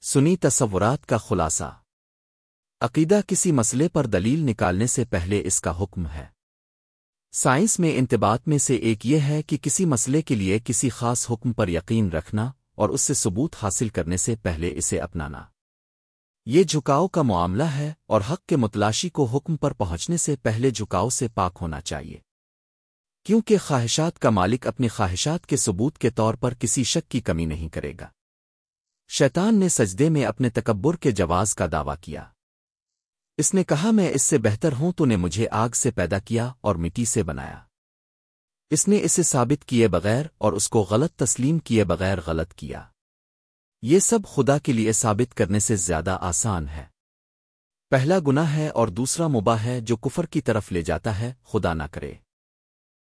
सुनी तसव्वुरात का खुलासा। अकीदा किसी मसले पर दलील निकालने से पहले इसका हुक्म है। साइंस में इंतबात में से एक ये है कि किसी मसले के लिए किसी खास हुक्म पर यकीन रखना और उससे सबूत हासिल करने से पहले इसे अपनाना। ये झुकाव का मामला है और हक के मुतलाशी को हुक्म पर पहुंचने से पहले झुकाव से पाक होना चाहिए, क्योंकि ख्वाहिशात का मालिक अपनी ख्वाहिशात के सबूत के तौर पर किसी शक की कमी नहीं करेगा। शैतान ने सजदे में अपने तकब्बुर के जवाज का दावा किया। इसने कहा, मैं इससे बेहतर हूं, तूने मुझे आग से पैदा किया और मिट्टी से बनाया। इसने इसे साबित किए बगैर और उसको गलत तस्लीम किए बगैर गलत किया। ये सब खुदा के लिए साबित करने से ज्यादा आसान है। पहला गुनाह है और दूसरा मुबाह है जो कुफर की तरफ ले जाता है, खुदा ना करे।